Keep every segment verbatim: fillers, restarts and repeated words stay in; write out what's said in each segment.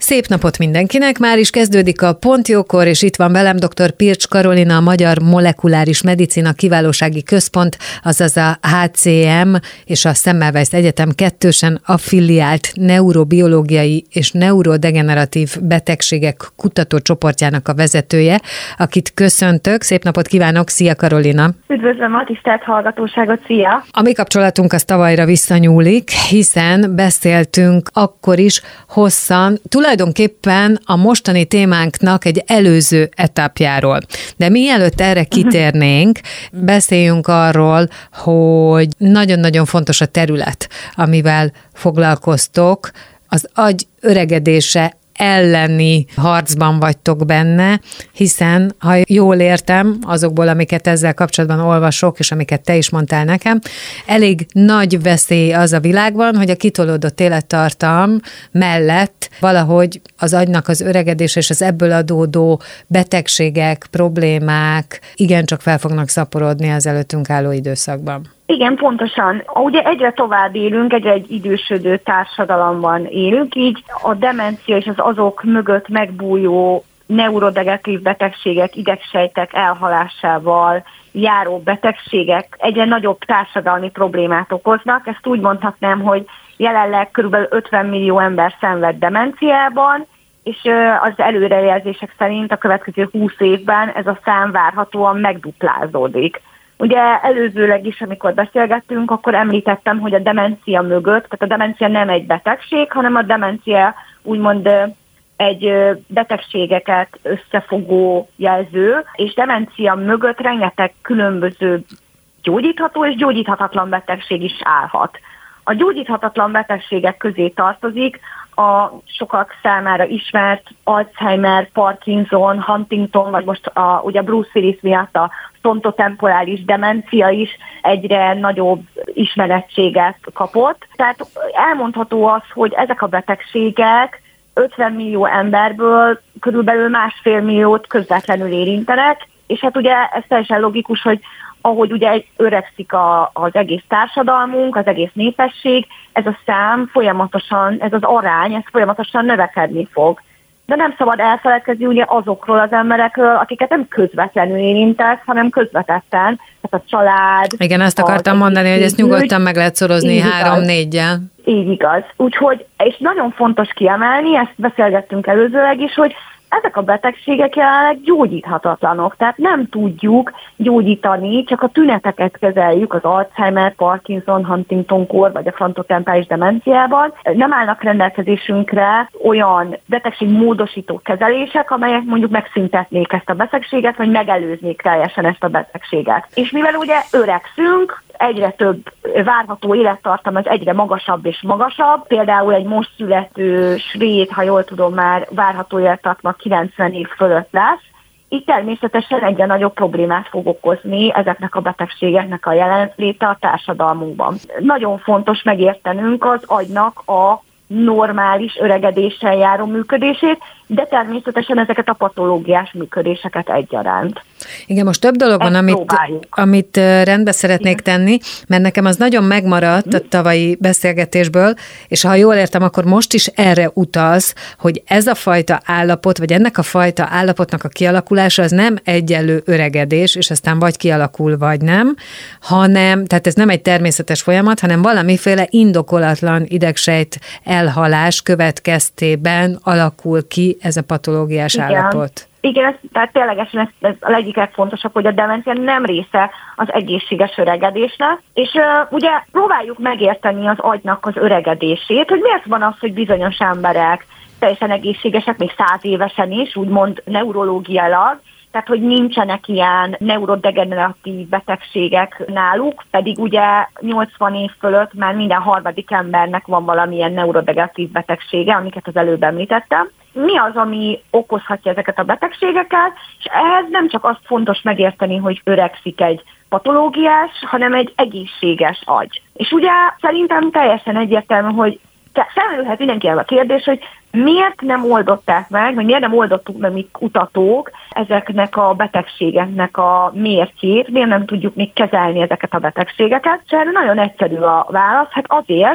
Szép napot mindenkinek, már is kezdődik a Pont Jókor, és itt van velem dr. Pircs Karolina, a Magyar Molekuláris Medicina Kiválósági Központ, azaz a há cé em és a Semmelweis Egyetem kettősen affiliált neurobiológiai és neurodegeneratív betegségek kutatócsoportjának a vezetője, akit köszöntök. Szép napot kívánok, szia Karolina! Üdvözlöm a tisztelt hallgatóságot, szia! A mi kapcsolatunk az tavalyra visszanyúlik, hiszen beszéltünk akkor is hosszan, tulajdonképpen a mostani témánknak egy előző etapjáról. De mielőtt erre kitérnénk, beszéljünk arról, hogy nagyon-nagyon fontos a terület, amivel foglalkoztok, az agy öregedése elleni harcban vagytok benne, hiszen, ha jól értem, azokból, amiket ezzel kapcsolatban olvasok, és amiket te is mondtál nekem, elég nagy veszély az a világban, hogy a kitolódott élettartam mellett valahogy az agynak az öregedése és az ebből adódó betegségek, problémák igencsak fel fognak szaporodni az előttünk álló időszakban. Igen, pontosan. Ugye egyre tovább élünk, egyre egy idősödő társadalomban élünk, így a demencia és az azok mögött megbújó neurodegeneratív betegségek, idegsejtek elhalásával járó betegségek egyre nagyobb társadalmi problémát okoznak. Ezt úgy mondhatnám, hogy jelenleg kb. ötven millió ember szenved demenciában, és az előrejelzések szerint a következő húsz évben ez a szám várhatóan megduplázódik. Ugye előzőleg is, amikor beszélgettünk, akkor említettem, hogy a demencia mögött, tehát a demencia nem egy betegség, hanem a demencia úgymond egy betegségeket összefogó jelző, és demencia mögött rengeteg különböző gyógyítható és gyógyíthatatlan betegség is állhat. A gyógyíthatatlan betegségek közé tartozik a sokak számára ismert Alzheimer, Parkinson, Huntington, vagy most a, ugye Bruce Willis miatt a frontotemporális demencia is egyre nagyobb ismerettséget kapott. Tehát elmondható az, hogy ezek a betegségek ötven millió emberből körülbelül másfél milliót közvetlenül érintenek, és hát ugye ez teljesen logikus, hogy ahogy ugye öregszik a, az egész társadalmunk, az egész népesség, ez a szám folyamatosan, ez az arány, ez folyamatosan növekedni fog. De nem szabad elfeledkezni ugye azokról az emberekről, akiket nem közvetlenül érintek, hanem közvetetten, tehát a család. Igen, ezt akartam mondani, hogy ezt nyugodtan meg lehet szorozni három-négyel. Így igaz. Úgyhogy, és nagyon fontos kiemelni, ezt beszélgettünk előzőleg is, hogy ezek a betegségek jelenleg gyógyíthatatlanok, tehát nem tudjuk gyógyítani, csak a tüneteket kezeljük az Alzheimer, Parkinson, Huntington-kór vagy a frontotemporális demenciában. Nem állnak rendelkezésünkre olyan betegségmódosító kezelések, amelyek mondjuk megszüntetnék ezt a betegséget, vagy megelőznék teljesen ezt a betegséget. És mivel ugye öregszünk, egyre több várható élettartam, az egyre magasabb és magasabb. Például egy most születő svéd, ha jól tudom, már várható élettartama kilencven év fölött lesz. Így természetesen egyre nagyobb problémát fog okozni ezeknek a betegségeknek a jelenléte a társadalmunkban. Nagyon fontos megértenünk az agynak a normális öregedéssel járó működését, de természetesen ezeket a patológiás működéseket egyaránt. Igen, most több dolog van, amit, amit rendbe szeretnék Igen. tenni, mert nekem az nagyon megmaradt a tavalyi beszélgetésből, és ha jól értem, akkor most is erre utalsz, hogy ez a fajta állapot, vagy ennek a fajta állapotnak a kialakulása az nem egyenlő öregedés, és aztán vagy kialakul, vagy nem, hanem, tehát ez nem egy természetes folyamat, hanem valamiféle indokolatlan idegsejt elhalás következtében alakul ki ez a patológiás Igen. állapot. Igen, ez, tehát ténylegesen ez, ez a egyik legfontosabb, hogy a demencia nem része az egészséges öregedésnek, és uh, ugye próbáljuk megérteni az agynak az öregedését, hogy miért van az, hogy bizonyos emberek teljesen egészségesek, még száz évesen is, úgymond neurológiailag, tehát hogy nincsenek ilyen neurodegeneratív betegségek náluk, pedig ugye nyolcvan év fölött már minden harmadik embernek van valamilyen neurodegeneratív betegsége, amiket az előbb említettem. Mi az, ami okozhatja ezeket a betegségeket, és ehhez nem csak azt fontos megérteni, hogy öregszik egy patológiás, hanem egy egészséges agy. És ugye szerintem teljesen egyértelmű, hogy felmerülhet mindenkinek a kérdés, hogy miért nem oldották meg, vagy miért nem oldottuk meg mi kutatók ezeknek a betegségeknek a mértjét, miért nem tudjuk még kezelni ezeket a betegségeket. És erre nagyon egyszerű a válasz, hát azért,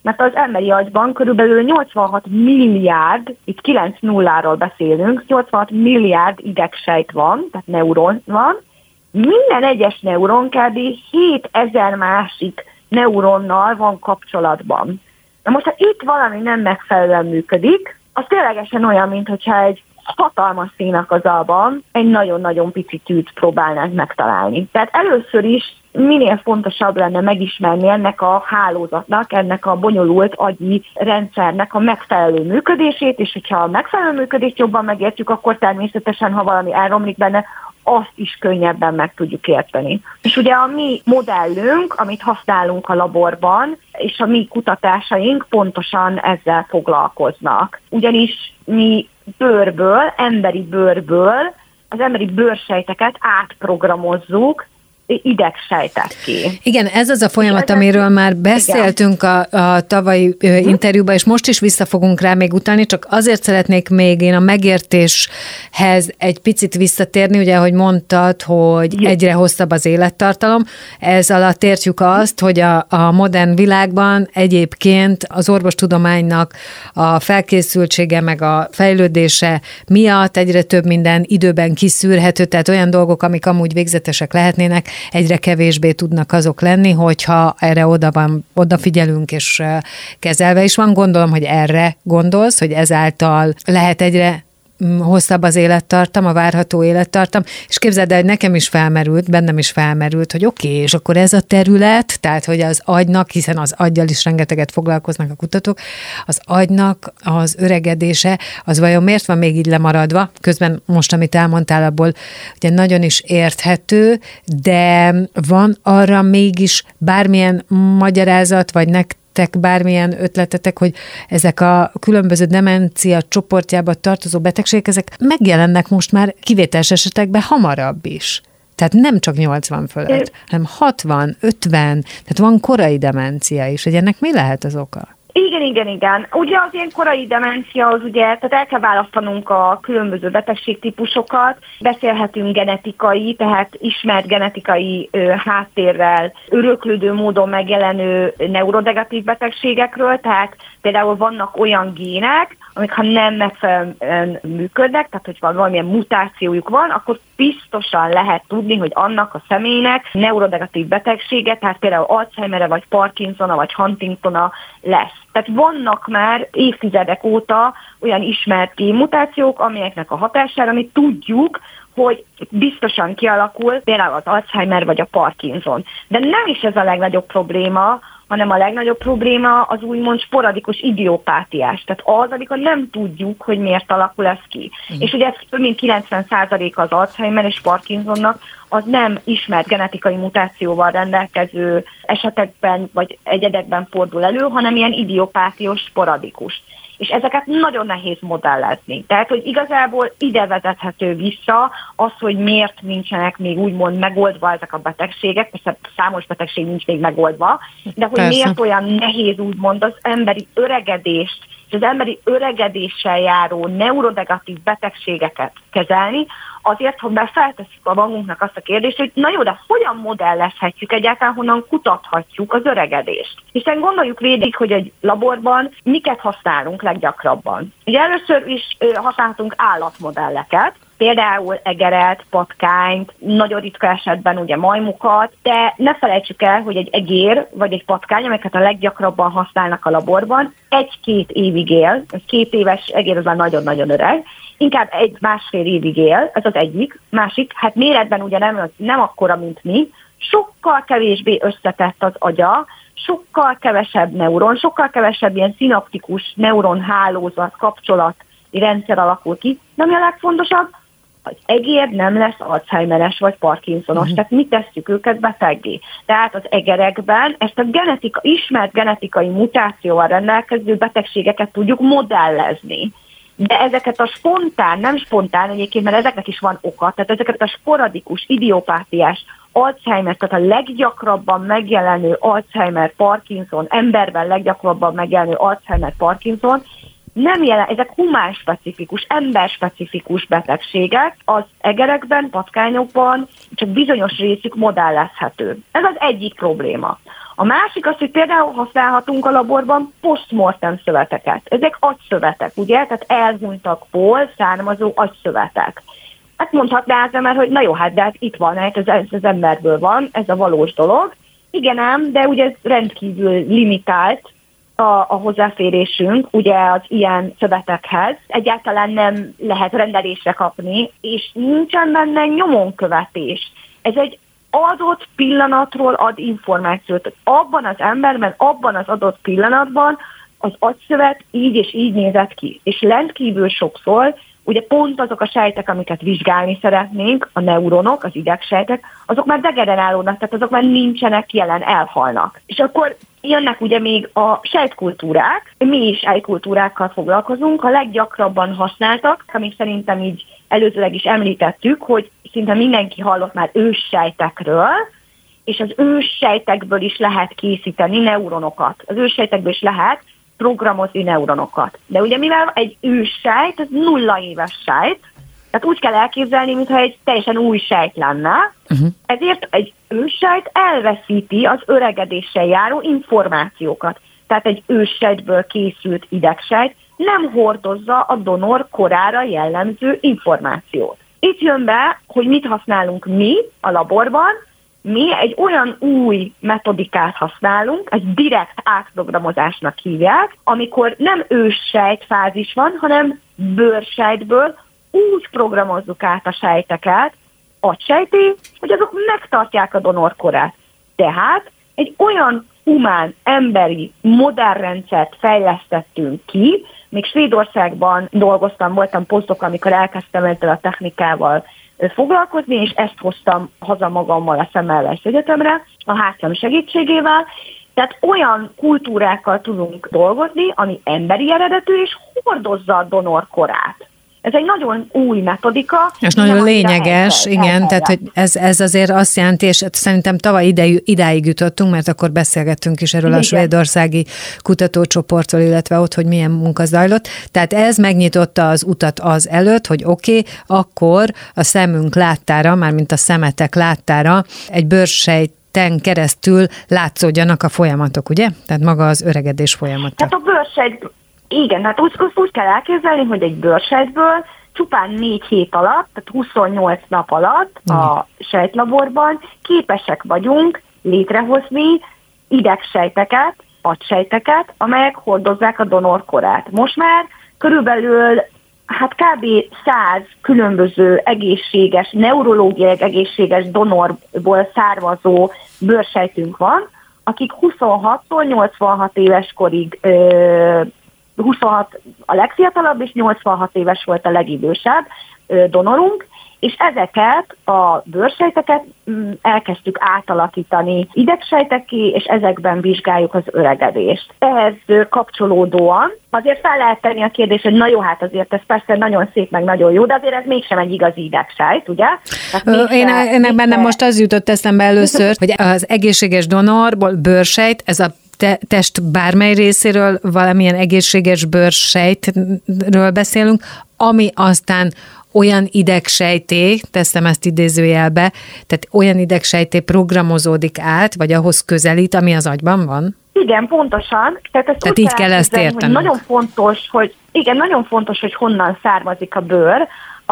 mert az emberi agyban körülbelül nyolcvanhat milliárd, itt kilenc nulláról beszélünk, nyolcvanhat milliárd idegsejt van, tehát neuron van, minden egyes neuron kb. hétezer másik neuronnal van kapcsolatban. Na most, ha itt valami nem megfelelően működik, az ténylegesen olyan, mintha egy hatalmas szénakazalban egy nagyon-nagyon pici tűt próbálnánk megtalálni. Tehát először is minél fontosabb lenne megismerni ennek a hálózatnak, ennek a bonyolult agyi rendszernek a megfelelő működését, és hogyha a megfelelő működést jobban megértjük, akkor természetesen, ha valami elromlik benne, azt is könnyebben meg tudjuk érteni. És ugye a mi modellünk, amit használunk a laborban, és a mi kutatásaink pontosan ezzel foglalkoznak. Ugyanis mi bőrből, emberi bőrből, az emberi bőrsejteket átprogramozzuk idegsejtekké. Igen, ez az a folyamat, amiről már beszéltünk a, a tavalyi uh, interjúban, és most is vissza fogunk rá még utalni, csak azért szeretnék még én a megértéshez egy picit visszatérni, ugye, ahogy mondtad, hogy Jó. egyre hosszabb az élettartalom. Ez alatt értjük azt, hogy a, a modern világban egyébként az orvostudománynak a felkészültsége meg a fejlődése miatt egyre több minden időben kiszűrhető, tehát olyan dolgok, amik amúgy végzetesek lehetnének, egyre kevésbé tudnak azok lenni, hogyha erre oda van, odafigyelünk és kezelve is van. Gondolom, hogy erre gondolsz, hogy ezáltal lehet egyre hosszabb az élettartam, a várható élettartam, és képzeld el, hogy nekem is felmerült, bennem is felmerült, hogy oké, okay, és akkor ez a terület, tehát, hogy az agynak, hiszen az aggyal is rengeteget foglalkoznak a kutatók, az agynak az öregedése, az vajon miért van még így lemaradva? Közben most, amit elmondtál, abból ugye nagyon is érthető, de van arra mégis bármilyen magyarázat, vagy nektek bármilyen ötletetek, hogy ezek a különböző demencia csoportjába tartozó betegségek, ezek megjelennek most már kivételes esetekben hamarabb is. Tehát nem csak nyolcvan fölött, hanem hatvan, ötven, tehát van korai demencia is, hogy ennek mi lehet az oka? Igen, igen, igen. Ugye az ilyen korai demencia az ugye, tehát el kell választanunk a különböző betegségtípusokat, beszélhetünk genetikai, tehát ismert genetikai ö, háttérrel, öröklődő módon megjelenő neurodegeneratív betegségekről, tehát például vannak olyan gének, amik ha nem megfelelően működnek, tehát hogy van valamilyen mutációjuk van, akkor biztosan lehet tudni, hogy annak a személynek neurodegeneratív betegsége, tehát például Alzheimer-e, vagy Parkinsona, vagy Huntingtona lesz. Tehát vannak már évtizedek óta olyan ismert génmutációk, amelyeknek a hatására mi tudjuk, hogy biztosan kialakul például az Alzheimer vagy a Parkinson. De nem is ez a legnagyobb probléma, hanem a legnagyobb probléma az úgymond sporadikus idiopátiás. Tehát az, amikor nem tudjuk, hogy miért alakul ez ki. Mm. És ugye több mint kilencven százalék az Alzheimer és Parkinsonnak az nem ismert genetikai mutációval rendelkező esetekben vagy egyedekben fordul elő, hanem ilyen idiopátiós, sporadikus. És ezeket nagyon nehéz modellezni. Tehát, hogy igazából ide vezethető vissza az, hogy miért nincsenek még úgymond megoldva ezek a betegségek, persze számos betegség nincs még megoldva, de hogy persze. Miért olyan nehéz úgymond az emberi öregedést és az emberi öregedéssel járó neurodegeneratív betegségeket kezelni, azért, hogy már feltesszük a magunknak azt a kérdést, hogy na jó, de hogyan modellezhetjük egyáltalán, honnan kutathatjuk az öregedést. Hiszen gondoljuk végig, hogy egy laborban miket használunk leggyakrabban. Ugye először is használhatunk állatmodelleket, például egeret, patkányt, nagyon ritka esetben ugye majmukat, de ne felejtsük el, hogy egy egér vagy egy patkány, amelyeket a leggyakrabban használnak a laborban, egy-két évig él, egy két éves egér az már nagyon-nagyon öreg, inkább egy másfél évig él, ez az egyik. Másik, hát méretben ugye nem, nem akkora, mint mi, sokkal kevésbé összetett az agya, sokkal kevesebb neuron, sokkal kevesebb ilyen szinaptikus neuronhálózat, kapcsolati rendszer alakul ki, de ami a legfontosabb, az egér nem lesz Alzheimeres vagy Parkinsonos, uh-huh. tehát mi tesszük őket beteggé. Tehát az egerekben ezt a genetika, ismert genetikai mutációval rendelkező betegségeket tudjuk modellezni. De ezeket a spontán, nem spontán egyébként, mert ezeknek is van oka, tehát ezeket a sporadikus, idiopátiás Alzheimer, tehát a leggyakrabban megjelenő Alzheimer, Parkinson, emberben leggyakrabban megjelenő Alzheimer, Parkinson, nem jelen, ezek humán-specifikus, ember-specifikus betegségek, az egerekben, patkányokban csak bizonyos részük modellezhető. Ez az egyik probléma. A másik az, hogy például használhatunk a laborban postmortem szöveteket. Ezek agyszövetek, ugye? Tehát elhunytakból származó agyszövetek. Hát mondhatná az ember, hogy na jó, hát de hát itt van, hát ez, ez az emberből van, ez a valós dolog. Igen ám, de ugye ez rendkívül limitált a, a hozzáférésünk ugye az ilyen szövetekhez. Egyáltalán nem lehet rendelésre kapni, és nincsen benne nyomonkövetés. Ez egy adott pillanatról ad információt. Abban az emberben, abban az adott pillanatban az agyszövet így és így nézett ki. És rendkívül sokszor ugye pont azok a sejtek, amiket vizsgálni szeretnénk, a neuronok, az idegsejtek, azok már degenerálódnak, tehát azok már nincsenek jelen, elhalnak. És akkor jönnek ugye még a sejtkultúrák, mi is sejtkultúrákkal foglalkozunk, a leggyakrabban használtak, amit szerintem így előzőleg is említettük, hogy szinte mindenki hallott már őssejtekről, és az őssejtekből is lehet készíteni neuronokat. Az őssejtekből is lehet programozni neuronokat. De ugye mivel egy őssejt, ez nulla éves sejt, tehát úgy kell elképzelni, mintha egy teljesen új sejt lenne, uh-huh. ezért egy őssejt elveszíti az öregedéssel járó információkat. Tehát egy őssejtből készült idegsejt nem hordozza a donor korára jellemző információt. Itt jön be, hogy mit használunk mi a laborban. Mi egy olyan új metodikát használunk, egy direkt átprogramozásnak hívják, amikor nem őssejt fázis van, hanem bőrsejtből úgy programozzuk át a sejteket, agysejté, hogy azok megtartják a donorkorát. Tehát egy olyan humán, emberi, modern rendszert fejlesztettünk ki, még Svédországban dolgoztam, voltam posztok, amikor elkezdtem ezzel a technikával foglalkozni, és ezt hoztam haza magammal a Semmelweis Egyetemre, a házam segítségével. Tehát olyan kultúrákkal tudunk dolgozni, ami emberi eredetű, és hordozza a donorkorát. Ez egy nagyon új metodika. És nagyon lényeges, igen, elfelel. Tehát hogy ez, ez azért azt jelenti, és szerintem tavaly ide, idáig jutottunk, mert akkor beszélgettünk is erről igen. a svédországi kutatócsoportról, illetve ott, hogy milyen munka zajlott. Tehát ez megnyitotta az utat az előtt, hogy oké, okay, akkor a szemünk láttára, mármint a szemetek láttára egy bőrsejten keresztül látszódjanak a folyamatok, ugye? Tehát maga az öregedés folyamata. Tehát a bőrsejt Igen, hát úgy, úgy kell elképzelni, hogy egy bőrsejtből csupán négy hét alatt, tehát huszonnyolc nap alatt a sejtlaborban képesek vagyunk létrehozni idegsejteket, agysejteket, amelyek hordozzák a donorkorát. Most már körülbelül hát kb. száz különböző egészséges, neurológiai egészséges donorból származó bőrsejtünk van, akik huszonhattól nyolcvanhat éves korig ö, huszonhat a legfiatalabb, és nyolcvanhat éves volt a legidősebb donorunk, és ezeket a bőrsejteket elkezdtük átalakítani idegsejtekké, és ezekben vizsgáljuk az öregedést. Ehhez kapcsolódóan azért fel lehet tenni a kérdést, hogy na jó, hát azért ez persze nagyon szép, meg nagyon jó, de azért ez mégsem egy igazi idegsejt, ugye? Én, én bennem most az jutott eszembe először, hogy az egészséges donorból bőrsejt, ez a Te, test bármely részéről valamilyen egészséges bőrsejtről beszélünk, ami aztán olyan idegsejté, teszem ezt idézőjelbe, tehát olyan idegsejté programozódik át, vagy ahhoz közelít, ami az agyban van? Igen, pontosan. Tehát, ezt tehát így kell ezt érteni. Nagyon fontos, hogy igen, nagyon fontos, hogy honnan származik a bőr.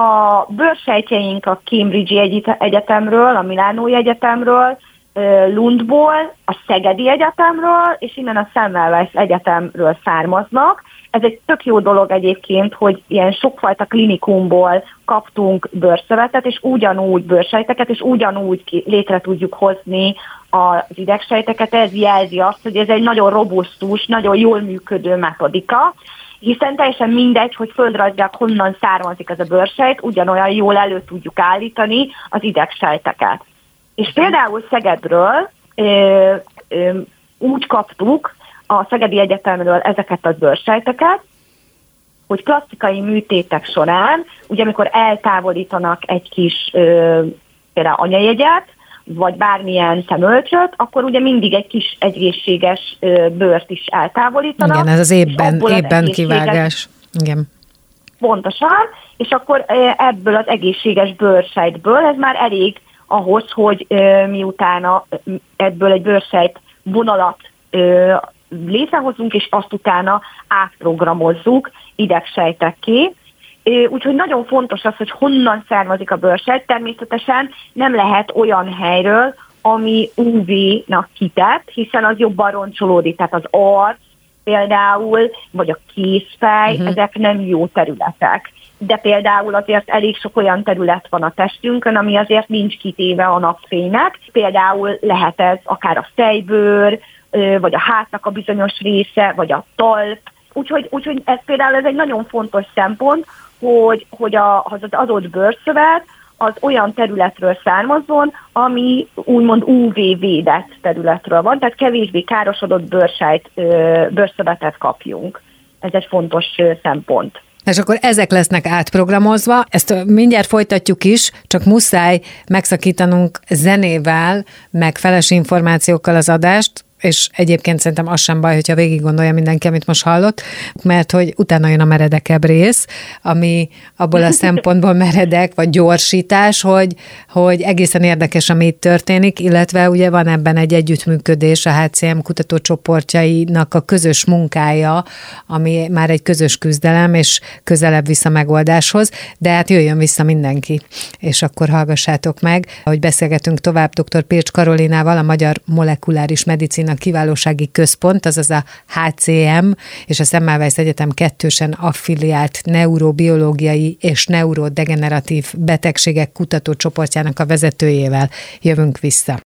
A bőrsejtjeink a Cambridge-i Egyetemről, a Milánói Egyetemről, Lundból, a Szegedi Egyetemről, és innen a Semmelweis Egyetemről származnak. Ez egy tök jó dolog egyébként, hogy ilyen sokfajta klinikumból kaptunk bőrszövetet, és ugyanúgy bőrsejteket, és ugyanúgy létre tudjuk hozni az idegsejteket. Ez jelzi azt, hogy ez egy nagyon robusztus, nagyon jól működő metodika, hiszen teljesen mindegy, hogy földrajzilag honnan származik ez a bőrsejt, ugyanolyan jól elő tudjuk állítani az idegsejteket. És például Szegedről ö, ö, úgy kaptuk a Szegedi Egyetemről ezeket a bőrsejteket, hogy plastikai műtétek során, ugye amikor eltávolítanak egy kis ö, például anyajegyet, vagy bármilyen szemölcsöt, akkor ugye mindig egy kis egészséges ö, bőrt is eltávolítanak. Igen, ez az évben, évben kivágás. Igen. Pontosan, és akkor ebből az egészséges bőrsejtből ez már elég ahhoz, hogy e, miután a, ebből egy bőrsejt vonalat ö, létrehozunk, és azt utána átprogramozzuk idegsejtekké. Úgyhogy nagyon fontos az, hogy honnan származik a bőrsejt. Természetesen nem lehet olyan helyről, ami ú vé-nak kitett, hiszen az jobban roncsolódik. Tehát az arc például, vagy a kézfej, uh-huh. ezek nem jó területek. De például azért elég sok olyan terület van a testünkön, ami azért nincs kitéve a napfénynek. Például lehet ez akár a fejbőr, vagy a hátnak a bizonyos része, vagy a talp. Úgyhogy, úgyhogy ez például ez egy nagyon fontos szempont, hogy, hogy a, az adott bőrszövet az olyan területről származzon, ami úgymond ú vé-védett területről van, tehát kevésbé károsodott bőrsejt, bőrszövetet kapjunk. Ez egy fontos szempont. És akkor ezek lesznek átprogramozva, ezt mindjárt folytatjuk is, csak muszáj megszakítanunk zenével, meg feles információkkal az adást, és egyébként szerintem az sem baj, hogyha végig gondolja mindenki, amit most hallott, mert hogy utána jön a meredekebb rész, ami abból a szempontból meredek, vagy gyorsítás, hogy, hogy egészen érdekes, ami itt történik, illetve ugye van ebben egy együttműködés a há cé em kutatócsoportjainak a közös munkája, ami már egy közös küzdelem, és közelebb vissza megoldáshoz, de hát jöjjön vissza mindenki, és akkor hallgassátok meg, hogy beszélgetünk tovább dr. Pircs Karolinával, a Magyar Molekuláris Medicina a Kiválósági Központ, azaz a há cé em és a Semmelweis Egyetem kettősen affiliált neurobiológiai és neurodegeneratív betegségek kutatócsoportjának a vezetőjével. Jövünk vissza.